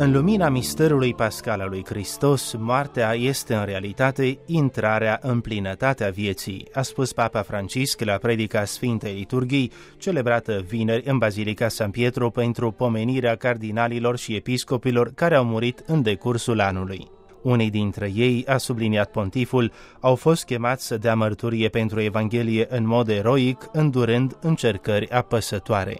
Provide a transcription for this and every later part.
În lumina misterului pascal al lui Hristos, moartea este în realitate intrarea în plinătatea vieții, a spus Papa Francisc la predica Sfintei Liturghii, celebrată vineri în Bazilica San Pietro pentru pomenirea cardinalilor și episcopilor care au murit în decursul anului. Unii dintre ei, a subliniat pontiful, au fost chemați să dea mărturie pentru Evanghelie în mod eroic, îndurând încercări apăsătoare.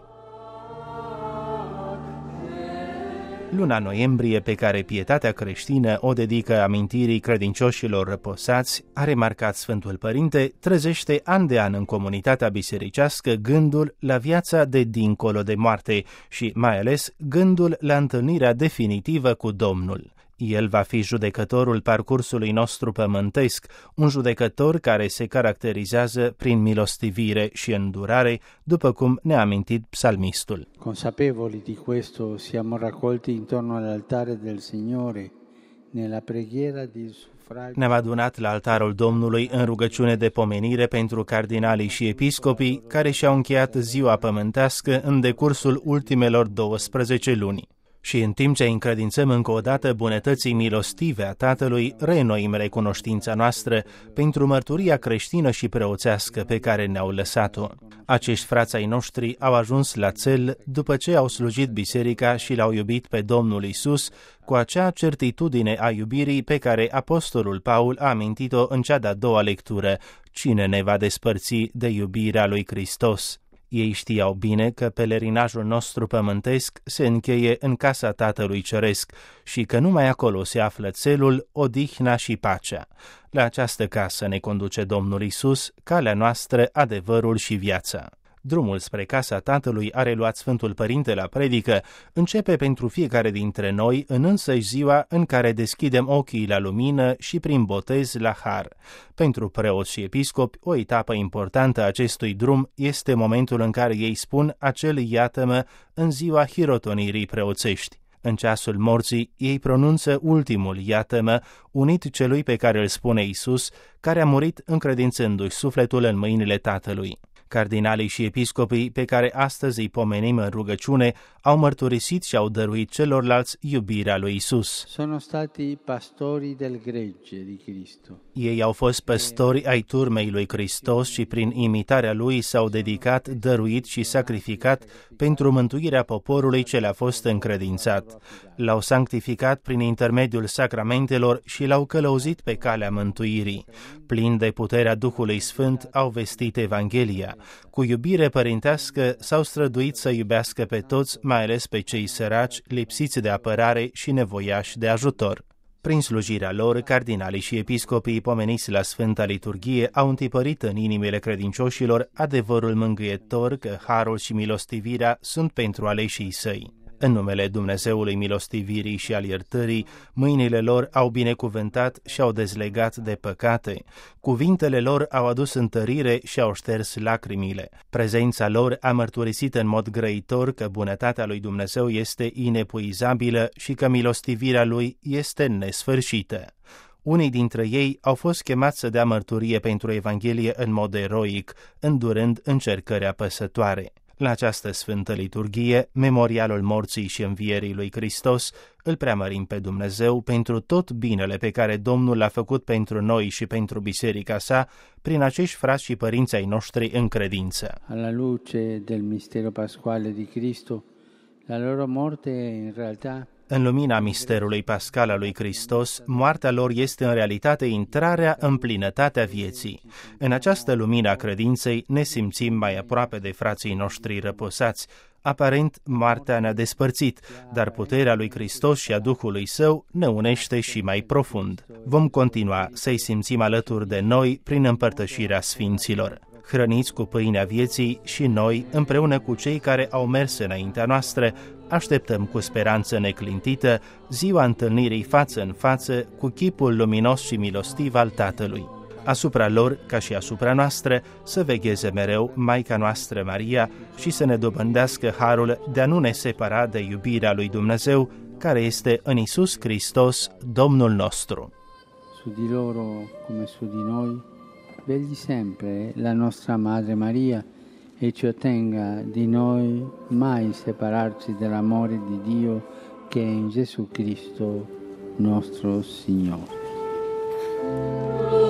Luna noiembrie, pe care pietatea creștină o dedică amintirii credincioșilor răposați, a remarcat Sfântul Părinte, trezește an de an în comunitatea bisericească gândul la viața de dincolo de moarte și, mai ales, gândul la întâlnirea definitivă cu Domnul. El va fi judecătorul parcursului nostru pământesc, un judecător care se caracterizează prin milostivire și îndurare, după cum ne-a amintit psalmistul. Consapevoli di questo, siamo raccolti intorno all'altare del Signore, nella preghiera di suffragio. Ne-am adunat la altarul Domnului în rugăciune de pomenire pentru cardinalii și episcopii care și-au încheiat ziua pământească în decursul ultimelor 12 luni. Și în timp ce încredințăm încă o dată bunătății milostive a Tatălui, reînnoim recunoștința noastră pentru mărturia creștină și preoțească pe care ne-au lăsat-o. Acești frați ai noștri au ajuns la țel după ce au slujit biserica și l-au iubit pe Domnul Iisus cu acea certitudine a iubirii pe care apostolul Paul a amintit-o în cea de-a doua lectură: cine ne va despărți de iubirea lui Hristos? Ei știau bine că pelerinajul nostru pământesc se încheie în casa Tatălui Ceresc și că numai acolo se află țelul, odihna și pacea. La această casă ne conduce Domnul Iisus, calea noastră, adevărul și viața. Drumul spre casa Tatălui, a reluat Sfântul Părinte la predică, începe pentru fiecare dintre noi în însăși ziua în care deschidem ochii la lumină și prin botez la har. Pentru preoți și episcopi, o etapă importantă a acestui drum este momentul în care ei spun acel iată-mă în ziua hirotonirii preoțești. În ceasul morții, ei pronunță ultimul iată-mă, unit celui pe care îl spune Iisus, care a murit încredințându-și sufletul în mâinile Tatălui. Cardinalii și episcopii pe care astăzi îi pomenim în rugăciune au mărturisit și au dăruit celorlalți iubirea lui Isus. Sono stati pastori del gregge di Cristo. Ei au fost păstori ai turmei lui Hristos și prin imitarea lui s-au dedicat, dăruit și sacrificat pentru mântuirea poporului ce le-a fost încredințat. L-au sanctificat prin intermediul sacramentelor și l-au călăuzit pe calea mântuirii. Plini de puterea Duhului Sfânt, au vestit Evanghelia. Cu iubire părintească s-au străduit să iubească pe toți, mai ales pe cei săraci, lipsiți de apărare și nevoiași de ajutor. Prin slujirea lor, cardinalii și episcopii pomeniți la Sfânta Liturghie au întipărit în inimile credincioșilor adevărul mângâietor că harul și milostivirea sunt pentru aleșii săi. În numele Dumnezeului milostivirii și al iertării, mâinile lor au binecuvântat și au dezlegat de păcate. Cuvintele lor au adus întărire și au șters lacrimile. Prezența lor a mărturisit în mod grăitor că bunătatea lui Dumnezeu este inepuizabilă și că milostivirea lui este nesfârșită. Unii dintre ei au fost chemați să dea mărturie pentru Evanghelie în mod eroic, îndurând încercări apăsătoare. La această Sfântă Liturghie, memorialul morții și învierii lui Hristos, îl preamărim pe Dumnezeu pentru tot binele pe care Domnul l-a făcut pentru noi și pentru biserica sa, prin acești frați și părinți ai noștri în credință. Alla luce del mistero pasquale di Cristo, la loro morte in realtà. În lumina misterului pascal al lui Hristos, moartea lor este în realitate intrarea în plinătatea vieții. În această lumină a credinței ne simțim mai aproape de frații noștri răposați. Aparent, moartea ne-a despărțit, dar puterea lui Hristos și a Duhului Său ne unește și mai profund. Vom continua să-i simțim alături de noi prin împărtășirea sfinților. Hrăniți cu pâinea vieții și noi, împreună cu cei care au mers înaintea noastră, așteptăm cu speranță neclintită ziua întâlnirii față în față cu chipul luminos și milostiv al Tatălui. Asupra lor, ca și asupra noastră, să vegheze mereu Maica noastră Maria și să ne dobândească harul de a nu ne separa de iubirea lui Dumnezeu, care este în Iisus Hristos, Domnul nostru. Su di loro, come su di noi, vegli sempre la nostra Madre Maria e ci ottenga di noi mai separarci dell'amore di Dio che è in Gesù Cristo nostro Signore.